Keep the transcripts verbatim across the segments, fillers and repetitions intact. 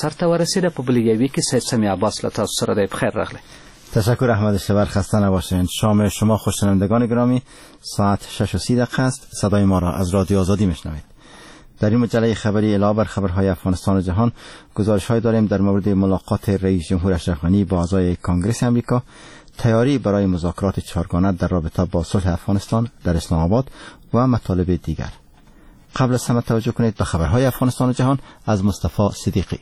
سرته ورسیده. په بل یوی کې سید سمی عباس له تاسو سره دی. بخیر راغلی. تشکر احمد اشتبر، خسته نباشید. شام شما خوش‌شنوندگان گرامی، ساعت شش و سی دقیقه است. صدای ما را از رادیو آزادی میشنوید. در این مجله خبری علاوه بر خبرهای افغانستان و جهان گزارش‌های داریم در مورد ملاقات رئیس جمهور اشرف غنی با اعضای کنگره آمریکا، تیاری برای مذاکرات چهارگانه در رابطه با صلح افغانستان در اسلام آباد و مطالب دیگر. قبل از همه توجه کنید به خبرهای افغانستان و جهان از مصطفی صدیقی.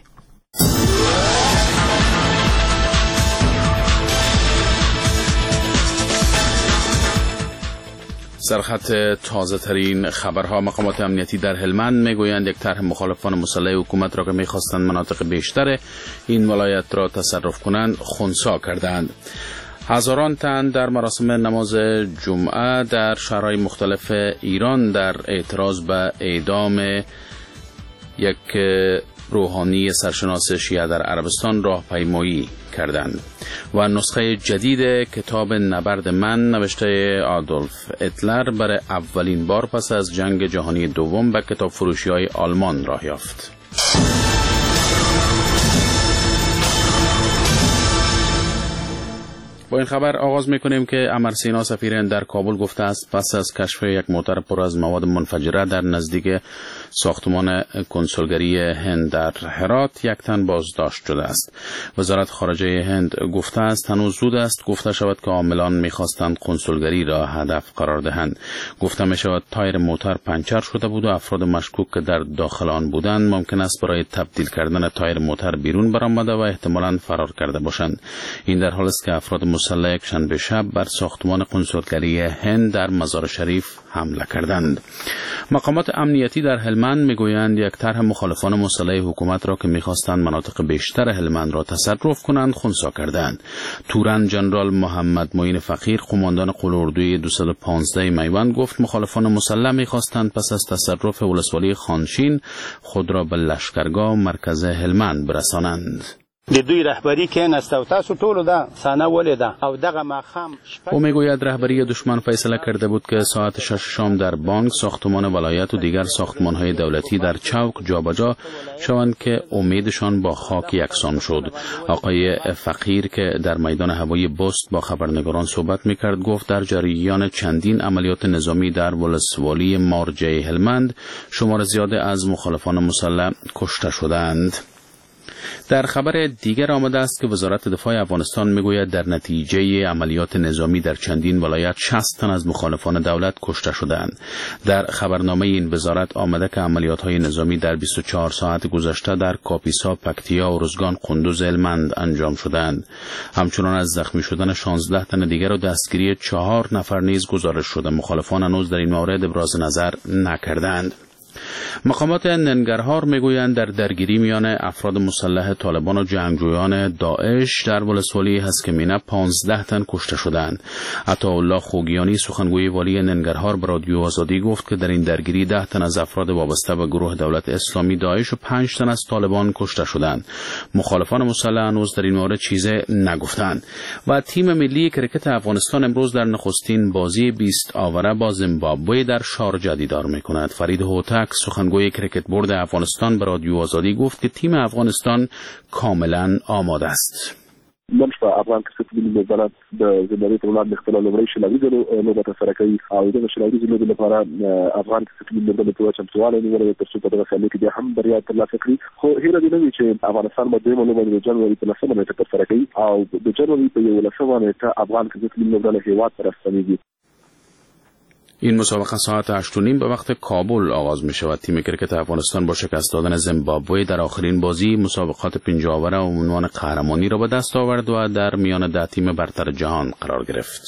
سرخط تازه ترین خبرها. مقامات امنیتی در هلمند میگویند یک طرح مخالفان مسلح حکومت را که میخواستند مناطق بیشتر این ولایت را تصرف کنند خنثی کردند. هزاران تن در مراسم نماز جمعه در شهرهای مختلف ایران در اعتراض به اعدام یک روحانی سرشناس شیعه در عربستان راهپیمایی کردند. و نسخه جدید کتاب نبرد من نوشته آدولف هیتلر برای اولین بار پس از جنگ جهانی دوم به کتاب فروشی‌های آلمان راه یافت. با این خبر آغاز میکنیم که امر سینا سفیر هند در کابل گفته است پس از کشف یک موتر پر از مواد منفجره در نزدیک ساختمان کنسولگری هند در هرات یک تن بازداشت شده است. وزارت خارجه هند گفته است هنوز زود است گفته شود که عاملان میخواستند کنسولگری را هدف قرار دهند. گفته می شود تایر موتر پنچر شده بود و افراد مشکوک که در داخل آن بودند ممکن است برای تبدیل کردن تایر موتر بیرون برآمده و احتمالاً فرار کرده باشند. این در حالی است که افراد مسلح یک شنبه شب بر ساختمان کنسولگری هند در مزار شریف حمله کردند. مقامات امنیتی در هلمند میگویند یک طرح مخالفان مسلح حکومت را که میخواستند مناطق بیشتر هلمند را تصرف کنند خنثی کردند. تورن جنرال محمد معین فقیر قماندان قلاردوی دویست و پانزده میوند گفت مخالفان مسلح میخواستند پس از تصرف ولسوالی خانشین خود را به لشکرگاه مرکز هلمند برسانند. د دوی رهبری کې نستو تاسو ټول دا سانه ولیده او دغه ماخام. او میگوید رهبری دشمن فیصله کرده بود که ساعت شش شام در بانک، ساختمان ولایت و دیگر ساختمان‌های دولتی در چوک جابجا شوند که امیدشان با خاک یکسان شد. آقای فقیر که در میدان هوایی بست با خبرنگاران صحبت میکرد گفت در جریان چندین عملیات نظامی در ولسوالی مارجه هلمند شمار زیاد از مخالفان مسلح کشته شدند. در خبر دیگر آمده است که وزارت دفاع افغانستان میگوید در نتیجه عملیات نظامی در چندین ولایت شصت تن از مخالفان دولت کشته شدند. در خبرنامه این وزارت آمده که عملیات‌های نظامی در بیست و چهار ساعت گذشته در کاپیسا، پکتیا، ارزگان، قندوز، هلمند انجام شدند. همچنان از زخمی شدن شانزده تن دیگر و دستگیری چهار نفر نیز گزارش شده. مخالفان هنوز در این مورد ابراز نظر نکردند. مقامات ننگرهار میگویند در درگیری میان افراد مسلح طالبان و جنگجویان داعش در ولسوالی هسکمینه پانزده تن کشته شدند. عطاالله خوگیانی سخنگوی والی ننگرهار به رادیو آزادی گفت که در این درگیری ده تن از افراد وابسته به گروه دولت اسلامی داعش و پنج تن از طالبان کشته شدند. مخالفان مسلح هنوز در این مورد چیزی نگفتند. و تیم ملی کرکت افغانستان امروز در نخستین بازی بیست آوره با زیمبابوه در شارجه دیدار میکند. فرید هوتک سخنگوی کرکت بورد افغانستان به رادیو آزادی گفت که تیم افغانستان کاملا آماده است. نن شپه افغان کرکټ ملي لوبغاړي د زمبابوې پر وړاندې خپله لومړۍ شلایي لوبه ترسره کوي او دغه شلایي لوبې لپاره افغان کرکټ ملي لوبډلې پوره چمتووالی نیولی تر څو په دغه سیالۍ کې بیا هم بریا ترلاسه کړي. خو هیله دې نه وي چې افغانستان به دویمه لوبه د جنوري په لسمه نیټه ترسره کوي او د جنوري په یولسمه نیټه افغان کرکټ ملي لوبډله هېواد ته راستنېږي. این مسابقه ساعت هشت و نیم به وقت کابل آغاز می شود. تیم کرکت افغانستان با شکست دادن زیمبابوه در آخرین بازی مسابقات پنجاه آوره و عنوان قهرمانی را به دست آورد و در میان ده تیم برتر جهان قرار گرفت.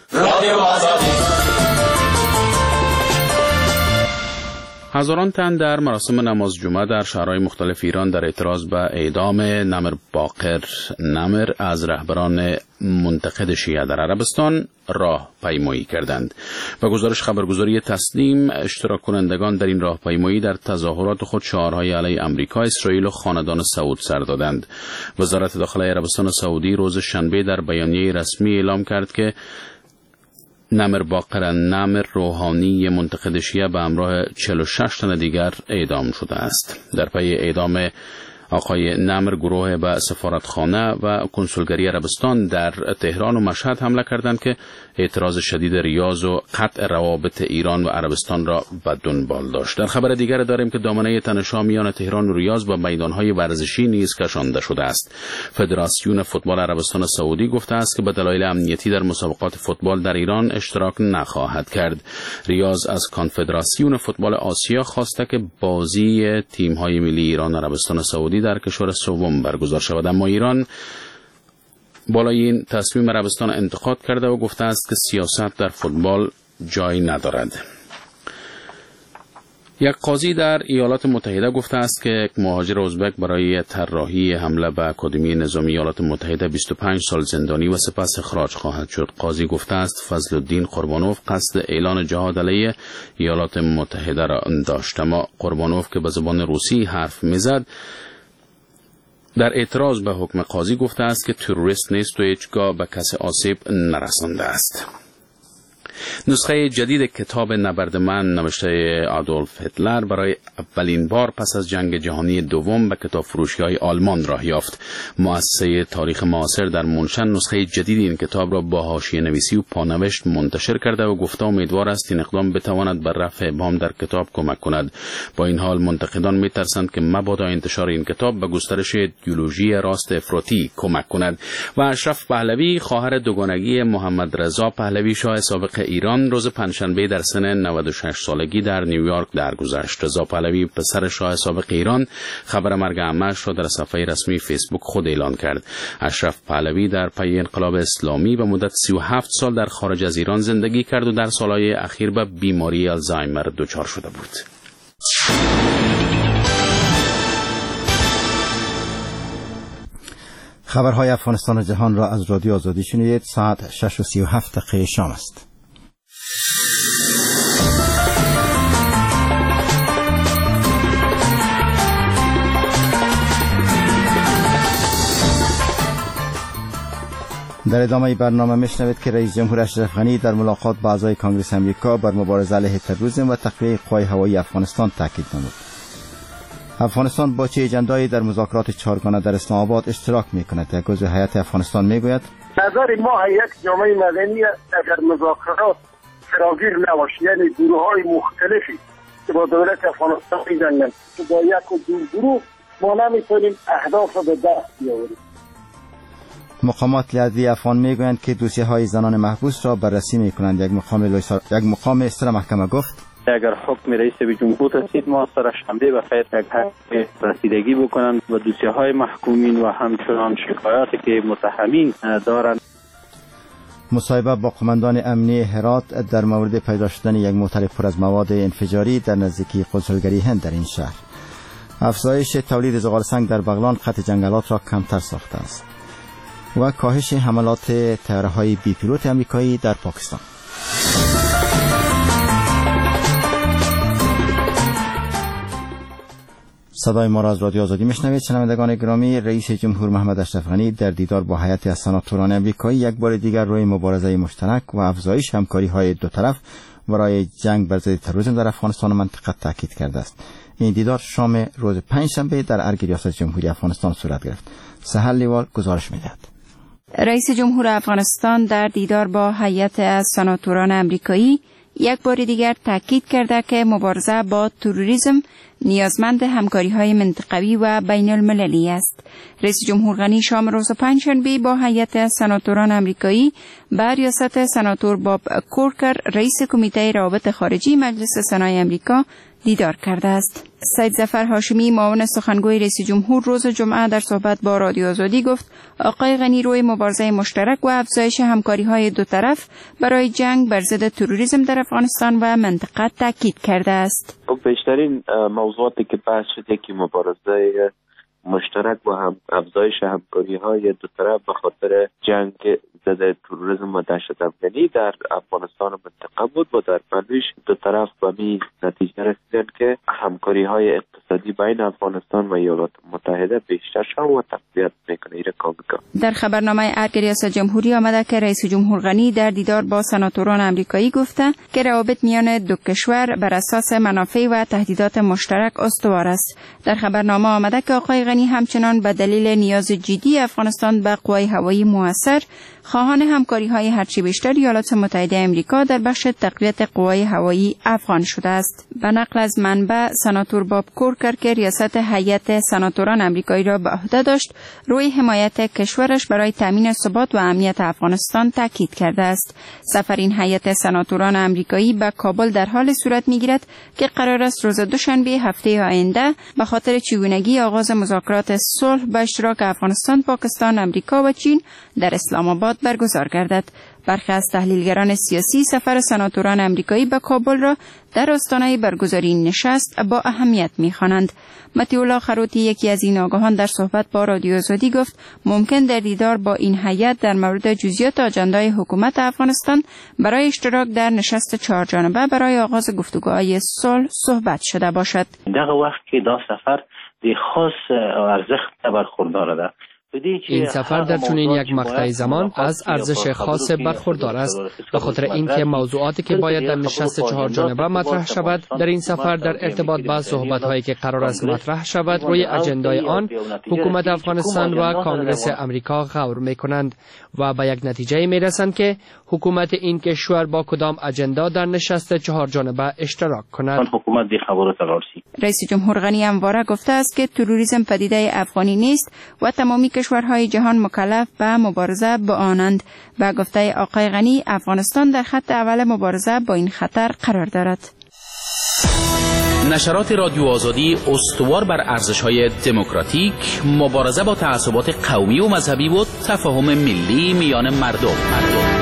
هزاران تن در مراسم نماز جمعه در شهرهای مختلف ایران در اعتراض به اعدام نمر باقر نمر از رهبران منتقد شیعه در عربستان راه پیمایی کردند. به گزارش خبرگزاری تسنیم اشتراک کنندگان در این راهپیمایی در تظاهرات خود شعارهای علیه آمریکا، اسرائیل و خاندان سعود سر دادند. وزارت داخله عربستان سعودی روز شنبه در بیانیه رسمی اعلام کرد که نمر باقر نمر روحانی منتقد شیعه به همراه چهل و شش تن دیگر اعدام شده است. در پی اعدام آقای نمر گروه به سفارتخانه و کنسولگری عربستان در تهران و مشهد حمله کردند که اعتراض شدید ریاض و قطع روابط ایران و عربستان را به دنبال داشت. در خبر دیگر داریم که دامنه تنش‌ها میان تهران و ریاض و میدان‌های ورزشی نیز کشانده شده است. فدراسیون فوتبال عربستان سعودی گفته است که به دلایل امنیتی در مسابقات فوتبال در ایران اشتراک نخواهد کرد. ریاض از کنفدراسیون فوتبال آسیا خواسته که بازی تیم‌های ملی ایران و عربستان سعودی در کشور سوم برگزار شود، اما ایران بالای این تصمیم عربستان انتقاد کرده و گفته است که سیاست در فوتبال جای ندارد. یک قاضی در ایالات متحده گفته است که یک مهاجر ازبک برای طراحی حمله به اکادمی نظامی ایالات متحده بیست و پنج سال زندانی و سپس اخراج خواهد شد. قاضی گفته است فضل الدین قربانوف قصد اعلان جهاد علیه ایالات متحده را داشت، اما قربانوف که به زبان روسی حرف میزد در اعتراض به حکم قاضی گفته است که تروریست نیست و هیچگاه به کسی آسیب نرسانده است. نسخه جدید کتاب نبرد من نوشته آدولف هیتلر برای اولین بار پس از جنگ جهانی دوم به کتاب فروشی‌های آلمان راه یافت. مؤسسه تاریخ معاصر در منشن نسخه جدید این کتاب را با حاشیه نویسی و پانوشت منتشر کرده و گفته امیدوار است این اقدام بتواند بر رفع ابهام در کتاب کمک کند. با این حال منتقدان می‌ترسند که مبادا انتشار این کتاب به گسترش ایدئولوژی راست افراطی کمک کند. و اشرف پهلوی خواهر دوگانگی محمد رضا پهلوی شاه سابق ایران روز پنجشنبه در سن نود و شش سالگی در نیویورک درگذشت. رضا پهلوی پسر شاه سابق ایران خبر مرگ عمه‌اش را در صفحه رسمی فیسبوک خود اعلان کرد. اشرف پهلوی در پی انقلاب اسلامی به مدت سی و هفت سال در خارج از ایران زندگی کرد و در سالهای اخیر به بیماری آلزایمر دچار شده بود. خبرهای افغانستان و جهان را از رادیو آزادی شنیدید. ساعت شش و سی و هفت دقیقه شام است. در ادامه برنامه میشنوید که رئیس جمهور اشرف غنی در ملاقات با اعضای کانگرس امریکا بر مبارزه علیه تروریسم و تقویت قوای هوایی افغانستان تاکید نمود. افغانستان با چه اجندایی در مذاکرات چهارگانه در اسلام آباد اشتراک میکند؟ یک عضو هیئت افغانستان میگوید نظر ما یک جامعه مدنی اگر مذاکرات فراگیر نباشد، یعنی گروه‌های مختلفی که با دولت افغانستان می‌جنگند با یک و دو گروه ما نمیتونیم اهداف را به دست بیاوریم. مقامات لحظی افغان میگویند که دوسیه های زنان محبوس را بررسی میکنند. یک مقام لویسا... یک مقام استر محکمه گفت اگر حکم رئیس جمهور رسید ما سرشنبه به خیر یک حق رسیدگی بکنند و دوسیه های محکومین و همچنان شکایاتی که متهمین دارند. مصاحبه با قماندان امنی هرات در مورد پیدا شدن یک موتر پر از مواد انفجاری در نزدیکی کنسولگری هند در این شهر. افزایش تولید زغال سنگ در بغلان خط جنگلات را کمتر ساخته است. و کاهش حملات طیاره‌های بی پیلوت آمریکایی در پاکستان. صدای ما را از رادیو آزادی میشنوید. شنوندگان گرامی، رئیس جمهور محمد اشرف غنی در دیدار با هیئت از سناتوران آمریکایی یک بار دیگر روی مبارزه مشترک و افزایش همکاری‌های دو طرف برای جنگ بر ضد تروریسم در افغانستان و منطقه تاکید کرده است. این دیدار شام روز پنجشنبه در ارگ ریاست جمهوری افغانستان صورت گرفت. سهل لیوال گزارش می‌دهد. رئیس جمهور افغانستان در دیدار با هیئت از سناتوران آمریکایی یک بار دیگر تاکید کرده که مبارزه با تروریسم نیازمند همکاری‌های منطقوی و بین المللی است. رئیس جمهور غنی شام روز پنجشنبه با هیئت از سناتوران آمریکایی به ریاست سناتور باب کورکر رئیس کمیته روابط خارجی مجلس سنای آمریکا دیدار کرده است. سید ظفر هاشمی معاون سخنگوی رئیس جمهور روز جمعه در صحبت با رادیو آزادی گفت آقای غنی روی مبارزه مشترک و افزایش همکاری‌های دو طرف برای جنگ بر ضد تروریسم در افغانستان و منطقه تاکید کرده است. بیشترین موضوعاتی که بحث شده که مبارزه مشترک و هم افزایش همکاری‌های دو طرف به خاطر جنگ ضد تروریسم و دهشت افکنی در افغانستان و منطقه بود و در پنویش دو طرف به می نتیجه رسیدن که همکاری‌های اقتصادی بین افغانستان و ایالات متحده بیشتر شد و تقویت میکنه ایره کامکا. در خبرنامه ارگ ریاست جمهوری آمده که رئیس جمهور غنی در دیدار با سناتوران آمریکایی گفته که روابط میان دو کشور بر اساس منافع و تهدیدات مشترک استوار است. در خبرنامه آمده که آقای غنی غنی همچنان به دلیل نیاز جدی افغانستان به قوای هوایی موثر خواهان همکاری‌های هرچه بیشتر ایالات متحده آمریکا در بخش تقویت قوای هوایی افغان شده است. به نقل از منبع، سناتور باب کورکر که ریاست هیئت سناتوران آمریکایی را به عهده داشت، روی حمایت کشورش برای تامین ثبات و امنیت افغانستان تاکید کرده است. سفر این هیئت سناتوران آمریکایی به کابل در حال صورت می‌گیرد که قرار است روز دوشنبه هفته آینده به خاطر چگونگی آغاز مذاکرات صلح به اشتراک افغانستان، پاکستان، آمریکا و چین در اسلام آباد برگزار گردد. برخی از تحلیلگران سیاسی سفر سناتوران آمریکایی به کابل را در آستانه برگزاری نشست با اهمیت می‌خوانند. مطیع خروتی، یکی از این آگاهان، در صحبت با رادیو آزادی گفت ممکن در دیدار با این هیئت در مورد جزئیات آژاندای حکومت افغانستان برای اشتراک در نشست چهار جانبه برای آغاز گفتگوهای صلح صحبت شده باشد. دغه وخت کې دا سفر د خاص ارزښت برخوردار ده. این سفر در چنین یک مقطع زمان از ارزش خاص برخوردار است، به خاطر اینکه موضوعاتی که باید در نشست چهار جانبه مطرح شود در این سفر در ارتباط با صحبت‌هایی که قرار است مطرح شود روی اجندای آن حکومت افغانستان و کانگرس امریکا غور می‌کنند و به یک نتیجه می‌رسند که حکومت این کشور با کدام اجندا در نشست چهار جانبه اشتراک کند. رئیس جمهور غنی همواره گفته است که تروریسم پدیده افغانی نیست و تمامی کشورهای جهان مکلف به مبارزه با آنند. و گفته آقای غنی افغانستان در خط اول مبارزه با این خطر قرار دارد. نشرات رادیو آزادی استوار بر ارزش‌های دموکراتیک، مبارزه با تعصبات قومی و مذهبی و تفاهم ملی میان مردم. مردم.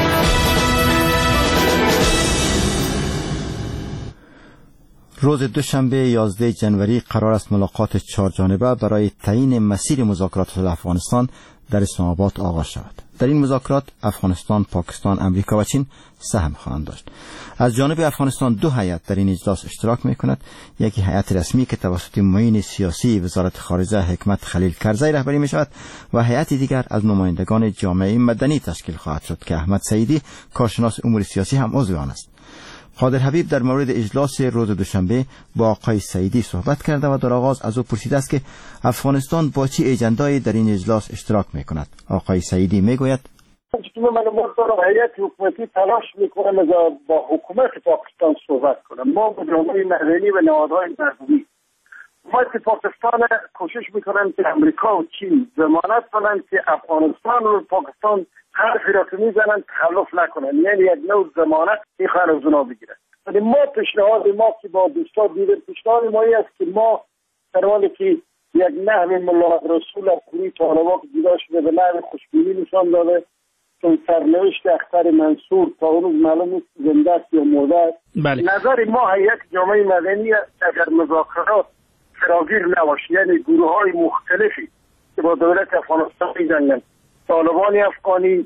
روز دوشنبه یازده جنوری قرار است ملاقات چهار جانبه برای تعیین مسیر مذاکرات افغانستان در اسلام آباد آغاز شود. در این مذاکرات افغانستان، پاکستان، آمریکا و چین سهم خواهند داشت. از جانب افغانستان دو هیئت در این اجلاس اشتراک می‌کند. یکی هیئت رسمی که توسط معین سیاسی وزارت خارجه حکمت خلیل کرزی رهبری می‌شود و هیئت دیگر از نمایندگان جامعه مدنی تشکیل خواهد شد که احمد سعیدی کارشناس امور سیاسی هم عضو آن است. قادر حبیب در مورد اجلاس روز دوشنبه با آقای سعیدی صحبت کرده و در آغاز از او پرسیده است که افغانستان با چه اجندایی در این اجلاس اشتراک می‌کند. آقای سعیدی میگوید من مطور هیئت حکومتی تلاش میکنم با حکومت پاکستان صحبت کنم. ما با جامعه مدنی و نهادهای مردمی حکومت پاکستان کوشش میکنم که امریکا و چین ضمانت کنند که افغانستان و پاکستان حرفی را که میزنن تخلف نکنن، یعنی یک نوع ضمانت میخوان از اونا بگیرن. ولی ما پیشنهاد ما که با دوستان دیدن پیشنهاد ما این است که ما در حالی که یک نحو ملا رسول از کوری طالبان که جدا شده به نحو خوشبینی نشان داده، چون سرنوشت اختر منصور تا اون روز معلوم نیست زنده است یا مرده است. بله. نظر ما یک جامعه مدنی اگر مذاکرات فراگیر نباشه، یعنی گروه های مختلفی که با دولت افغانستان می‌جنگن، طالبان افغانی،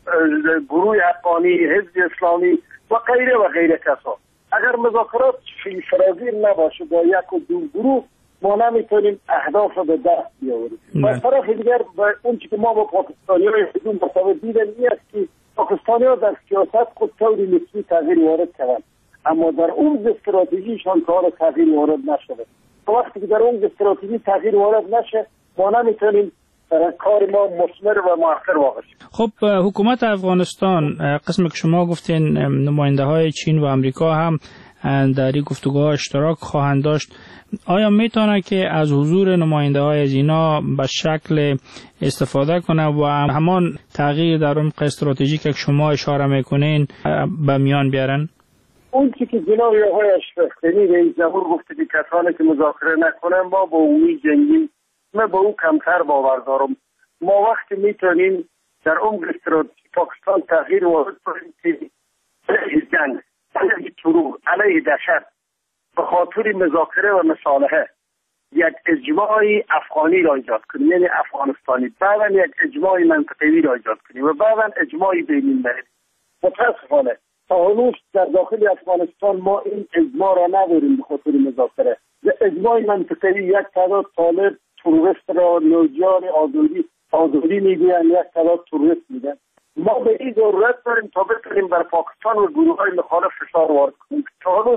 گروه افغانی، حزب اسلامی و غیره و غیره کسا، اگر مذاکرات فراگیر نباشه با یک و دو گروه ما نمیتونیم اهداف به دست بیاوریم. و طرف دیگر اون که ما با پاکستانی های بدون مرتبه دیدن این است که پاکستانی ها در سیاست خود طوری نسبی تغییر وارد کردن، اما در اون استراتژیشان کار تغییر وارد نشده. وقتی که در اون استراتژی تغییر وارد نشه ما نمیتونیم کار ما مثمر و موثر واقع شد. خب حکومت افغانستان، قسمی که شما گفتین نماینده های چین و آمریکا هم در این گفتگوها اشتراک خواهند داشت، آیا میتونه که از حضور نماینده های از اینا به شکل استفاده کنه و همان تغییر در عمق استراتژیک که شما اشاره میکنین به میان بیارن؟ اون چی که جناب آقای اشرف غنی رئیس جمهور گفته که کسانی که مذاکره نکنن ما با اونی جنگی، من با او کمتر باور دارم. ما وقتی میتونیم در عمق استراتژی پاکستان تغییر وارد کنیم که علیه جنگ، علیه ترور، علیه دهشت به خاطر مذاکره و مصالحه یک اجماعی افغانی را ایجاد کنیم، یعنی افغانستانی، بعدا یک اجماعی منطقه‌ای را ایجاد کنیم و بعدا اجماعی بین‌المللی. متاسفانه تا هنوز در داخل افغانستان ما این اجماع را نداریم به خاطر مذاکره. اجماع منطقه‌ای یک تعداد طالب تروریست را نوجان آزادی آزادی میگویند، یک تعداد تروریست میگن. ما به این ضرورت داریم تا بتونیم بر پاکستان و گروه‌های مخالف فشار وارد کنیم. تا هنوز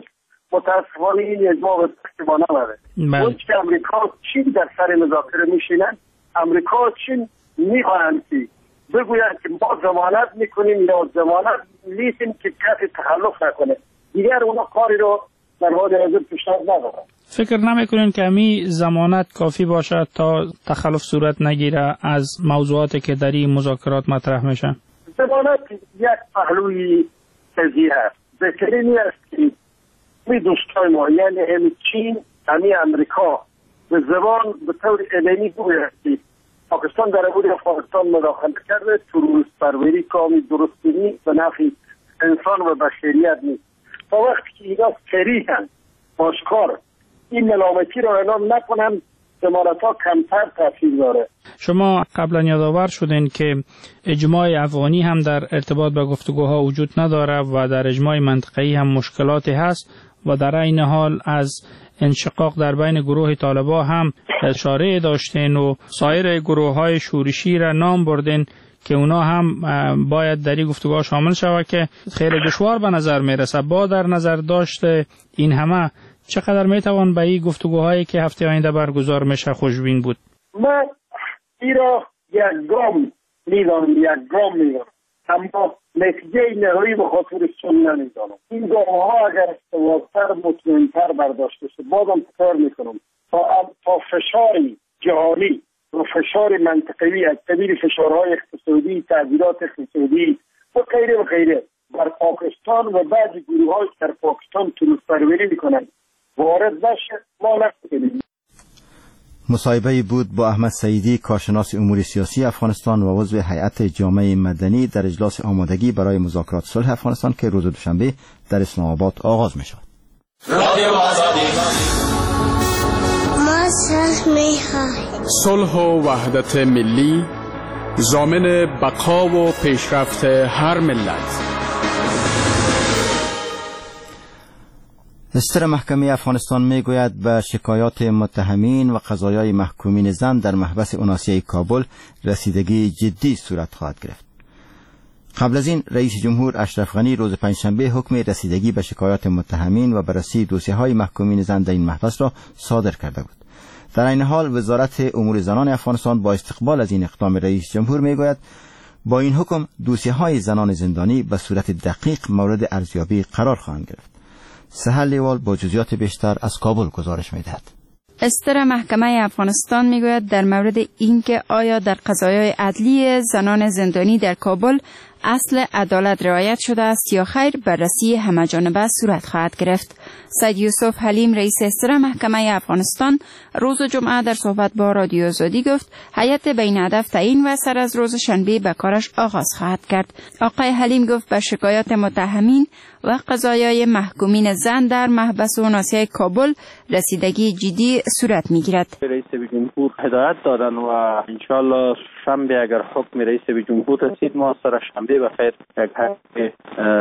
متاسفانه این اجماع به استفاده نمده. اون که امریکا چین در سر مذاکره میشینن، امریکا چین میخواهند که بگویند که ما ضمانت میکنیم یا ضمانت لیسیم که کسی تخلف نکنه. دیگر اونا کاری رو در حال حاضر پیشنهاد ندارن. فکر نمیکنین که می ضمانت کافی باشد تا تخلف صورت نگیره از موضوعاتی که در این مذاکرات مطرح میشن؟ ضمانت یک پهلوی قضیه است. بهترینی است که می دوستای ما یعنی هم چین همی امریکا به زبان به طور علمی گوید که پاکستان در امور افغانستان مداخله کرده، تروریست پروری کامی درست نیست، به نفع انسان و بشریت نیست. تا وقتی که اینا صریحاً آشکار این ملامتی را اعلام نکنن، ضمانت ها کمتر تاثیر داره. شما قبلا یادآور شدین که اجماع افغانی هم در ارتباط با گفتگوها وجود نداره و در اجماع منطقه‌ای هم مشکلاتی هست و در این حال از انشقاق در بین گروه طالبان هم اشاره داشتین و سایر گروه های شورشی را نام بردین که اونا هم باید در این گفتگوها شامل شود که خیلی دشوار به نظر میرسه. با در نظر داشته این همه چقدر میتوان به این گفتگوهایی که هفته آینده برگزار میشه خوشبین بود؟ من این را یک گام میدانم، یک گام میدانم، اما نتیجه نهایی به خاطر سن نمیدانم. این گام ها اگر استوارتر مطمئنتر برداشته شد بازم تکرار میکنم تا, تا فشاری جهانی و فشار منطقوی از قبیل فشارهای اقتصادی، تعذیرات اقتصادی و غیره و غیره بر پاکستان و بعضی گروه های در پاکستان تروریست پروری میکنند وارد نشه ما نکنیم. مصاحبه‌ای بود با احمد سعیدی، کارشناس امور سیاسی افغانستان و عضو هیئت جامعه مدنی در اجلاس آمادگی برای مذاکرات صلح افغانستان که روز دوشنبه در اسلام آباد آغاز می‌شود. ما صلح می‌خواهیم. صلح و وحدت ملی ضامن بقا و پیشرفت هر ملت. دستور محکمه افغانستان میگوید به شکایات متهمین و قضایای محکومین زن در محبس اوناسیه کابل رسیدگی جدی صورت خواهد گرفت. قبل از این رئیس جمهور اشرف غنی روز پنجشنبه حکم رسیدگی به شکایات متهمین و بررسی دوسیه‌های محکومین زن در این محبس را صادر کرده بود. در این حال وزارت امور زنان افغانستان با استقبال از این اقدام رئیس جمهور میگوید با این حکم دوسیه‌های زنان زندانی به صورت دقیق مورد ارزیابی قرار خواهند گرفت. سهل لیوال با جزئیات بیشتر از کابل گزارش می‌دهد. استر محکمه افغانستان میگوید در مورد اینکه آیا در قضایای عدلی زنان زندانی در کابل اصل عدالت رعایت شده است یا خیر بررسی همه‌جانبه صورت خواهد گرفت. سید یوسف حلیم رئیس استر محکمه افغانستان روز جمعه در صحبت با رادیو آزادی گفت هیئت بین هدف تعیین و سر از روز شنبه به کارش آغاز خواهد کرد. آقای حلیم گفت به شکایات متهمین و قضایای محکومین زن در محبس اوناسیه کابل رسیدگی جدی صورت میگیرد. رئیس جمهور هدایت دادن و انشالله شنبه اگر حکم رئیس جمهور رسید ما سر شنبه به خیر یک حکم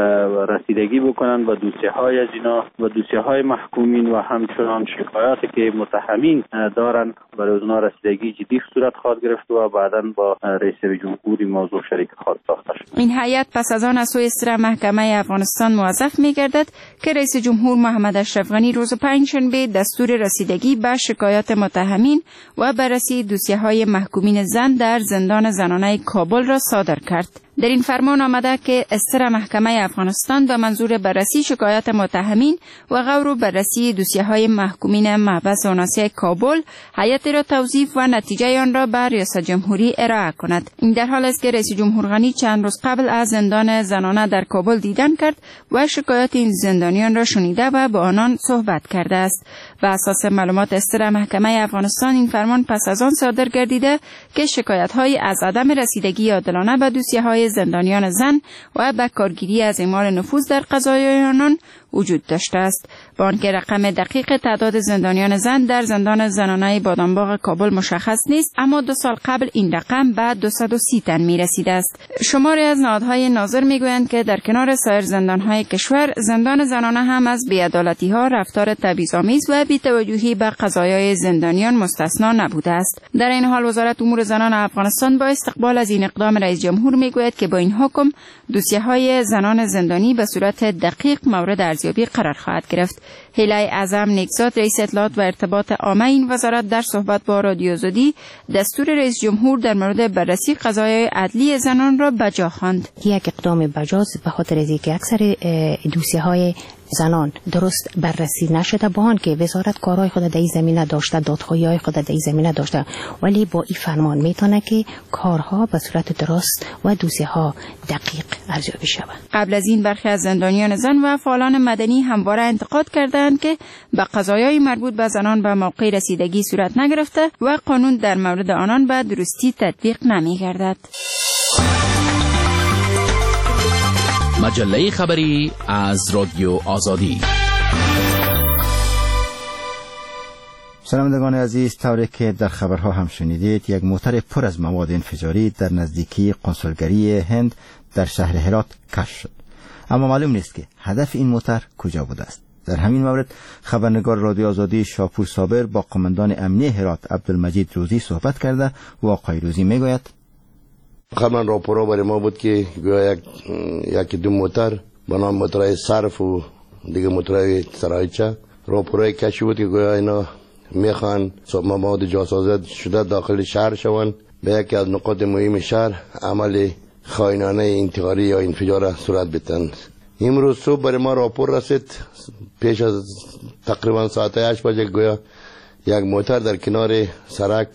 رسیدگی بکنن و دوسیه های از اینا و دوسیه های محکومین و همچنان شکایاتی که متهمین دارن برای اونها رسیدگی جدی صورت خواهد گرفت و بعداً با رئیس جمهور این موضوع شریک خواهد ساخته شد. این هیئت پس از آن از سوی استر محکمه افغانستان موظف می‌گردد که رئیس جمهور محمد اشرف غنی روز پنجشنبه دستور رسیدگی به شکایات متهمین و بررسی دوسیه‌های محکومین زن در زندان زنانه کابل را صادر کرد. در این فرمان آمده که استر محکمه افغانستان به منظور بررسی شکایات متهمین و غور و بررسی دوسیه‌های محکومین محبس اوناسیه کابل هیئت را توظیف و نتیجه آن را به ریاست جمهوری ارائه کند. این در حال است که رئیس جمهور غنی چند روز قبل از زندان زنانه در کابل دیدن کرد و شکایات این زندانیان را شنیده و با آنان صحبت کرده است. و اساس معلومات استر محکمه افغانستان این فرمان پس از آن صادر گردیده که شکایت‌های از عدم رسیدگی عادلانه به دوسیه‌های زندانیان زن و به کارگیری از اعمال نفوذ در قضایای آنان وجود داشته است. با آنکه رقم دقیق تعداد زندانیان زن در زندان زنانه بادامباغ کابل مشخص نیست، اما دو سال قبل این رقم به دویست و سی تن می رسیده است. شماری از نهادهای ناظر می گویند که در کنار سایر زندانهای کشور، زندان زنانه هم از بی‌عدالتی‌ها، رفتار تبعیض‌آمیز و بی‌توجهی به قضایای زندانیان مستثنا نبوده است. در این حال وزارت امور زنان افغانستان با استقبال از این اقدام رئیس جمهور می گوید که با این حکم دوسیه‌های زنان زندانی به صورت دقیق مورد ارزیابی قرار خواهد گرفت. هیله اعظم نیکزاد رئیس اطلاعات و ارتباط عامه این وزارت در صحبت با رادیو آزادی دستور رئیس جمهور در مورد بررسی قضایای عدلی زنان را بجا خواند. یک اقدام بجاست به خاطر اینکه اکثر دوسیه های زنان درست بررسی نشده، با آن که وزارت کارهای خود در این زمینه داشته، دادخواهی های خود در این زمینه داشته، ولی با این فرمان میتونه که کارها به صورت درست و دوسیه ها دقیق ارزیابی شود. قبل از این برخی از زندانیان زن و فعالان مدنی همواره انتقاد کردند که به قضایای مربوط به زنان به موقع رسیدگی صورت نگرفته و قانون در مورد آنان به درستی تطبیق نمیگردد. مجله خبری از رادیو آزادی. شنوندگان عزیز، طوری که در خبرها هم شنیدید، یک موتر پر از مواد انفجاری در نزدیکی قنسولگری هند در شهر هرات کشف شد، اما معلوم نیست که هدف این موتر کجا بوده است. در همین مورد خبرنگار رادیو آزادی شاپور صابر با قماندان امنیه هرات عبدالمجید روزی صحبت کرده و آقای روزی میگوید: خبر راپورا برای ما بود که گویا یک یکی دو موتر به نام موترهای صرف و دیگه موترهای سرایچه راپورای کشی بود که گویا اینا میخوان مواد جاسازی شده داخل شهر شوند، به یکی از نقاط مهم شهر عمل خائنانه انتحاری یا انفجار صورت بدن. امروز صبح برای ما راپور رسید، پیش از تقریبا ساعت هشت بجه گویا یک موتر در کنار سرک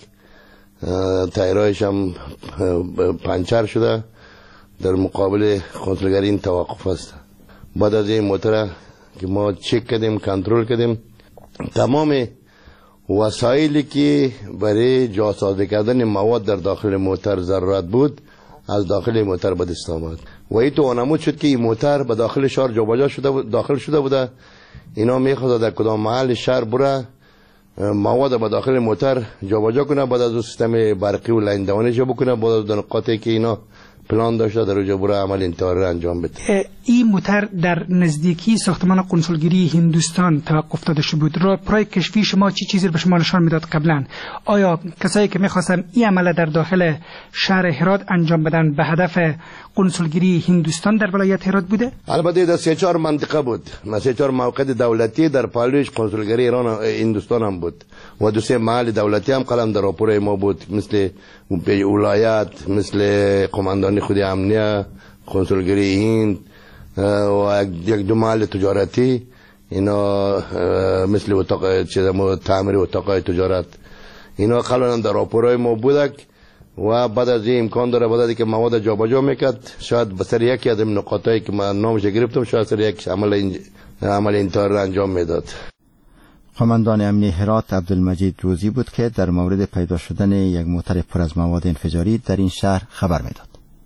تایرایش هم پنچر شده در مقابل قنسولگری این توقف است. بعد از این موتر که ما چک کردیم، کنترل کردیم، تمام وسایلی که برای جاسازی کردن مواد در داخل موتر ضرورت بود از داخل موتر به دست آمد و این تو نمود شد که این موتر به داخل شهر جابجا شده داخل شده بوده. اینا میخواست در کدام محل شهر بره مواد به داخل موتر جابجا کنه، بعد از سیستم برقی و لاین دوانش بکنه، بعد از نقاطی که اینا پلان داشته در اونجا بره عمل انتحاری را انجام بده. این موتر در نزدیکی ساختمان قنسولگری هندوستان توقف داده شده بود. راهپای کشفی شما چی چیزی به شما نشان میداد قبلا؟ آیا کسایی که میخواستن این عمل در داخل شهر هرات انجام بدن به هدف قنسولگری هندوستان در ولایت هرات بوده؟ البته در سه چهار منطقه بود، سه چهار موقع دولتی در پالوش قنسولگری ایران هندوستان هم بود و دو سه محل دولتی هم قلم در راپور ما بود، مثل ولایت، مثل قماندانی خود امنیه، قنسولگری هند و یک دو محل تجارتی، اینا مثل اتاق چیزا تعمیر اتاقای تجارت، اینا قلم در راپورای ما بودک و بعد از این امکان داره بعد از که مواد جابجا میکرد شاید به سر یکی از این نقاطایی که من نامش گرفتم شاید سر یک عمل عمل انتحاری انجام میداد. قماندان امنیه هرات عبدالمجید روزی بود که در مورد پیدا شدن یک موتر پر از مواد انفجاری در این شهر خبر میداد.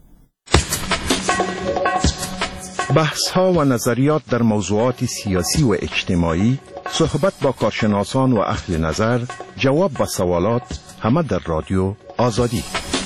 بحث ها و نظریات در موضوعات سیاسی و اجتماعی، صحبت با کارشناسان و اهل نظر، جواب به سوالات، همه در رادیو آزادی.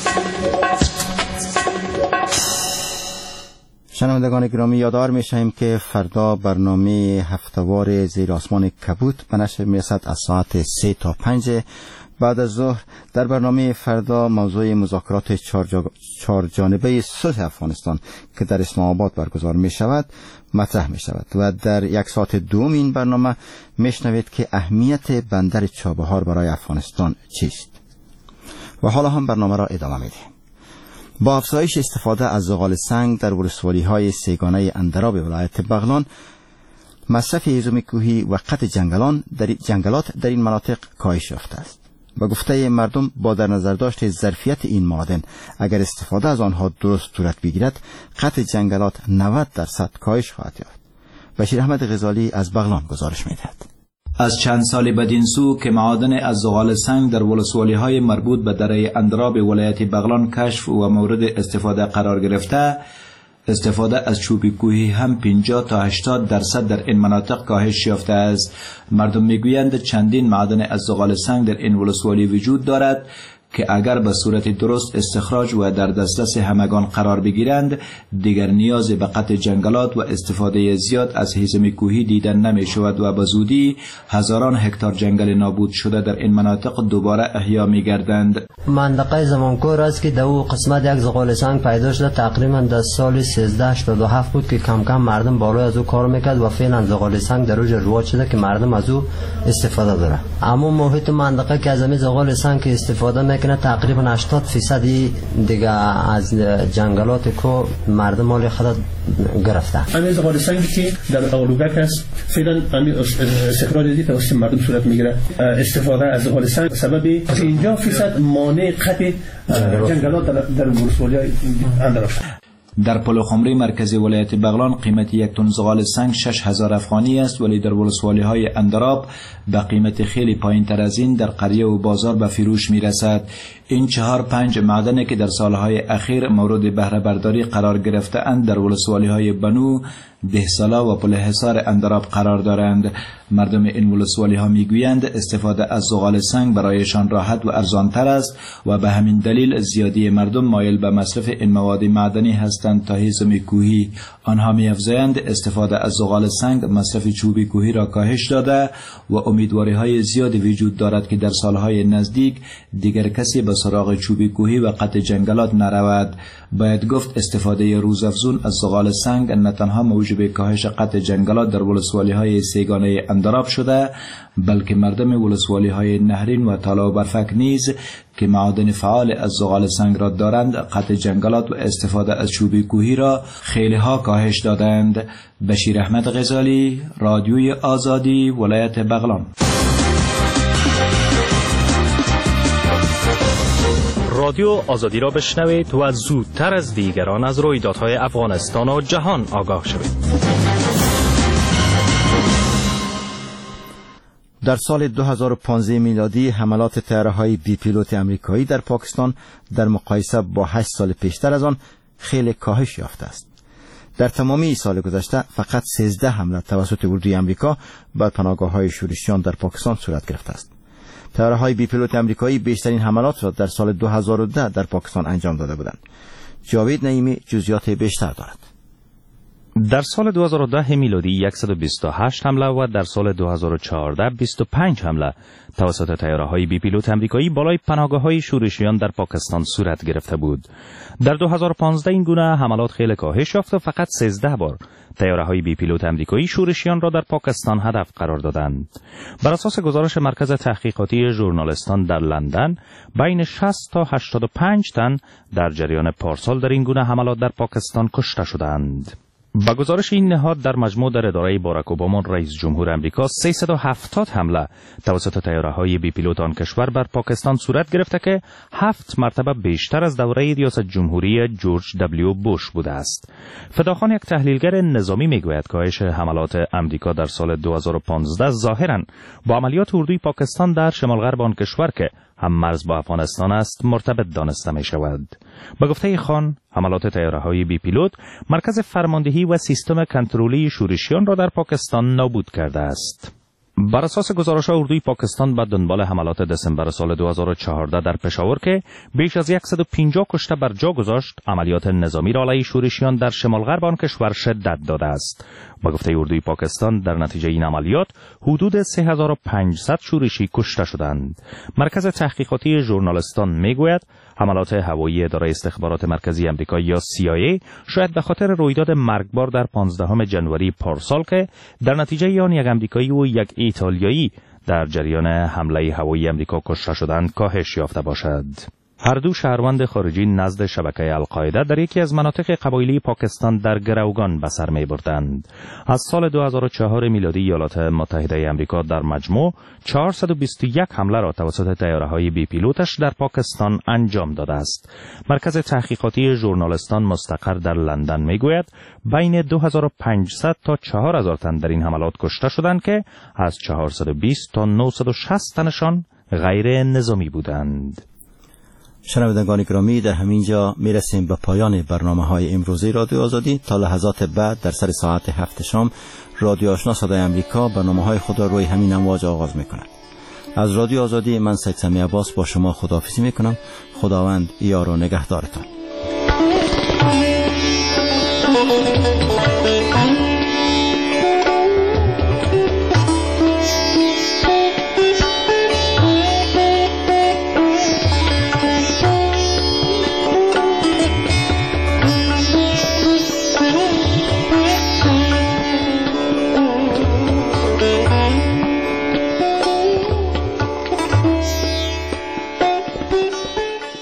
شنوندگان گرامی، یادآور می‌شویم که فردا برنامه هفته‌وار زیر آسمان کبود به نشر میرسد از ساعت سه تا پنج بعد از ظهر. در برنامه فردا موضوع مذاکرات چهار جانبه صلح افغانستان که در اسلام آباد برگزار می شود مطرح می شود و در یک ساعت دوم این برنامه میشنوید که اهمیت بندر چابهار برای افغانستان چیست. و حالا هم برنامه را ادامه میدیم. با افزایش استفاده از زغال سنگ در ولسوالی‌های سیگانه اندراب ولایت بغلان، مصرف هیزم کوهی و قطع جنگلان در جنگلات در این مناطق کاهش یافته است. با گفته مردم با در نظر داشت ظرفیت این معادن اگر استفاده از آنها درست صورت بگیرد قطع جنگلات نود درصد کاهش خواهد یافت. بشیر احمد غزالی از بغلان گزارش می‌دهد. از چند سال بدین سو که معادن از زغال سنگ در ولسوالی‌های مربوط به دره اندراب ولایت بغلان کشف و مورد استفاده قرار گرفته، استفاده از چوب کوهی هم پنجاه تا هشتاد درصد در این مناطق کاهش یافته است. مردم میگویند چندین معادن از زغال سنگ در این ولسوالی وجود دارد که اگر به صورت درست استخراج و در دسترس همگان قرار بگیرند دیگر نیاز به قطع جنگلات و استفاده زیاد از هیزم کوهی دیدن نمی شود و به زودی هزاران هکتار جنگل نابود شده در این مناطق دوباره احیا می گردند. منطقه زمانکور است که در او قسمت یک زغال سنگ پیدا شده، تقریبا در سال سیزده هشتاد و هفت بود که کم کم مردم بالای از او کار میکرد و فعلا زغال سنگ در اوج رواج شده که مردم از او استفاده داره. اما محیط منطقه که از زغال سنگ استفاده میکنه تقریبا هشتاد درصد دیگه از جنگلات کو مردم مال خود گرفتن. همین زغال سنگی که در اولوگک است فعلا همین استخراج دی توسط مردم صورت میگیره. استفاده از زغال سنگ سبب پنجاه درصد مانع قطع جنگلات در ولسوالی اندراب شد. در پلوخمری مرکزی ولایت بغلان قیمت یک تن زغال سنگ شش هزار افغانی است، ولی در ولسوالی های اندراب به قیمت خیلی پایین تر از این در قریه و بازار به فروش می رسد. این چهار پنج معدنی که در سالهای اخیر مورد بهره برداری قرار گرفته اند در ولسوالی های بنو، دهسالا و پل حصار اندراب قرار دارند. مردم این ولسوالی ها می گویند استفاده از زغال سنگ برایشان راحت و ارزان تر است و به همین دلیل زیادی مردم مایل به مصرف این مواد معدنی هستند تا هیزم کوهی. آنها می افزایند استفاده از زغال سنگ مصرف چوب کوهی را کاهش داده و امیدواری های زیادی وجود دارد که در سالهای نزدیک دیگر کسی به سراغ چوب کوهی و قطع جنگلات نرود. باید گفت استفاده روزافزون از زغال سنگ نه تنها موجب کاهش قطع جنگلات در ولسوالی های سیگانه اندراب شده، بلکه مردم ولسوالی های نهرین و تالا و برفک نیز که معادن فعال از زغال سنگ را دارند قطع جنگلات و استفاده از چوب کوهی را خیلی ها کاهش دادند. بشیر احمد غزالی، رادیوی آزادی، ولایت بغلان. رادیو آزادی را بشنوید و زودتر از دیگران از رویدادهای افغانستان و جهان آگاه شوید. در سال دو هزار و پانزده میلادی حملات طیاره‌های بی پیلوت آمریکایی در پاکستان در مقایسه با هشت سال پیشتر از آن خیلی کاهش یافته است. در تمامی سال گذشته فقط سیزده حمله توسط اردوی آمریکا بر پناهگاه‌های شورشیان در پاکستان صورت گرفته است. طیاره‌های بی پیلوت آمریکایی بیشترین حملات را در سال دو هزار و ده در پاکستان انجام داده بودند. جاوید نعیمی جزئیات بیشتر دارد. در سال دو هزار و ده میلادی صد و بیست و هشت حمله و در سال دو هزار و چهارده بیست و پنج حمله توسط طیاره‌های بی پیلوت آمریکایی بالای پناهگاه‌های شورشیان در پاکستان صورت گرفته بود. در دو هزار و پانزده این گونه حملات خیلی کاهش یافت و فقط سیزده بار طیاره‌های بی پیلوت آمریکایی شورشیان را در پاکستان هدف قرار دادند. بر اساس گزارش مرکز تحقیقاتی ژورنالستان در لندن، بین شصت تا هشتاد و پنج تن در جریان پارسال در این گونه حملات در پاکستان کشته شدند. با گزارش این نهاد در مجموع در اداره باراک اوباما رئیس جمهور آمریکا سیصد و هفتاد حمله توسط طیاره‌های بی پیلوت آن کشور بر پاکستان صورت گرفته که هفت مرتبه بیشتر از دوره ریاست جمهوری جورج دبلیو بوش بوده است. فداخان یک تحلیلگر نظامی میگوید کاهش حملات آمریکا در سال دو هزار و پانزده ظاهراً با عملیات اردوی پاکستان در شمال غرب آن کشور که هم مرز با افغانستان است مرتبط دانسته می شود. با گفته خان، حملات طیاره‌های بی پیلوت مرکز فرماندهی و سیستم کنترلی شورشیان را در پاکستان نابود کرده است. بر اساس گزارش اردوی پاکستان به دنبال حملات دسامبر سال دو هزار و چهارده در پشاور که بیش از صد و پنجاه کشته بر جا گذاشت، عملیات نظامی را علیه شورشیان در شمال غرب آن کشور شدت داده است. با گفته اردوی پاکستان در نتیجه این عملیات حدود سه هزار و پانصد شورشی کشته شدند. مرکز تحقیقاتی ژورنالستان میگوید حملات هوایی اداره استخبارات مرکزی آمریکا یا سی آی ای شاید به خاطر رویداد مرگبار در پانزدهم ژانویه پارسال که در نتیجه آن یک آمریکایی و یک ایتالیایی در جریان حمله هوایی آمریکا کشته شدند کاهش یافته باشد. هر دو شهروند خارجی نزد شبکه القاعده در یکی از مناطق قبایلی پاکستان در گروگان به سر می‌بردند. از سال دو هزار و چهار میلادی ایالات متحده آمریکا در مجموع چهارصد و بیست و یک حمله را توسط طیاره‌های بی پیلوتش در پاکستان انجام داده است. مرکز تحقیقاتی ژورنالستان مستقر در لندن میگوید بین دو هزار و پانصد تا چهار هزار تن در این حملات کشته شدند که از چهارصد و بیست تا نهصد و شصت تنشان غیر نظامی بودند. شنوندگان گرامی، در همین جا می رسیم به پایان برنامه های امروزی رادیو آزادی. تا لحظات بعد در سر ساعت هفت شام رادیو آشنا صدای امریکا برنامه های خود را روی همین امواج آغاز می کند. از رادیو آزادی من سید سمی عباس با شما خداحافظی میکنم. خداوند یار و نگهدارتان.